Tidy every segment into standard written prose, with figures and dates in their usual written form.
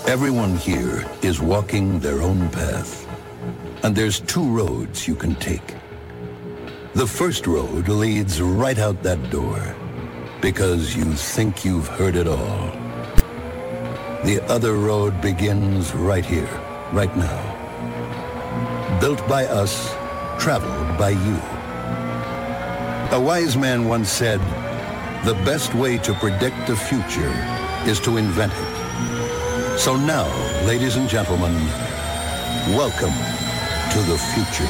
Everyone here is walking their own path. And there's two roads you can take. The first road leads right out that door, because you think you've heard it all. The other road begins right here, right now. Built by us, traveled by you. A wise man once said, the best way to predict the future is to invent it. So now, ladies and gentlemen, welcome to the future.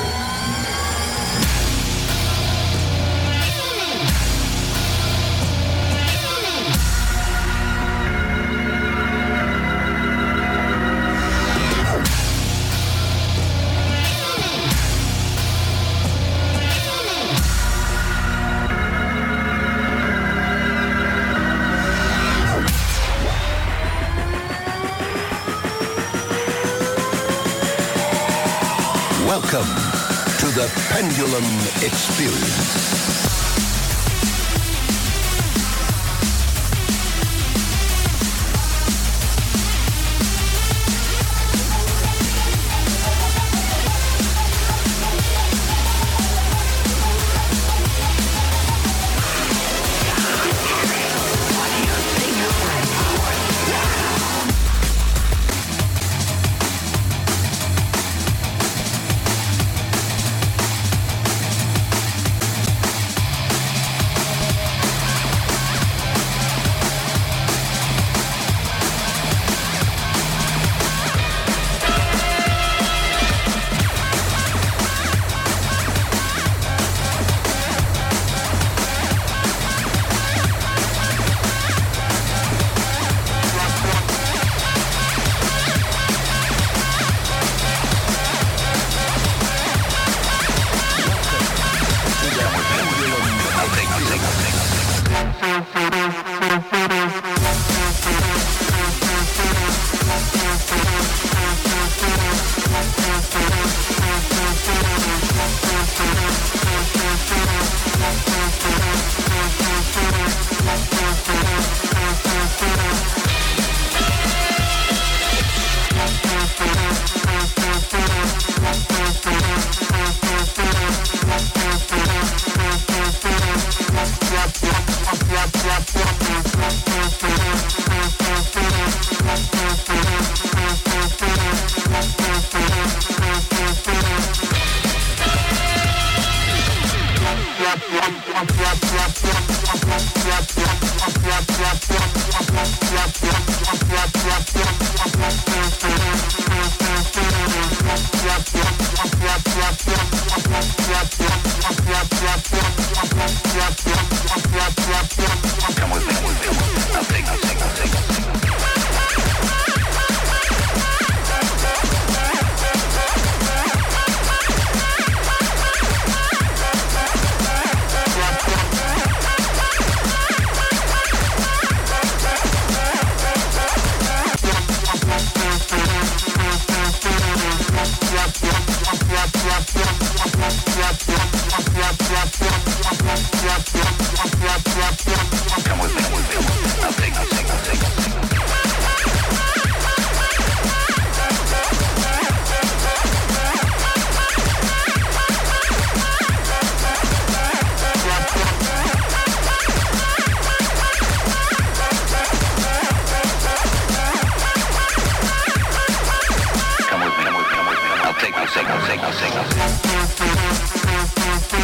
Welcome to the Pendulum Experience. I'll take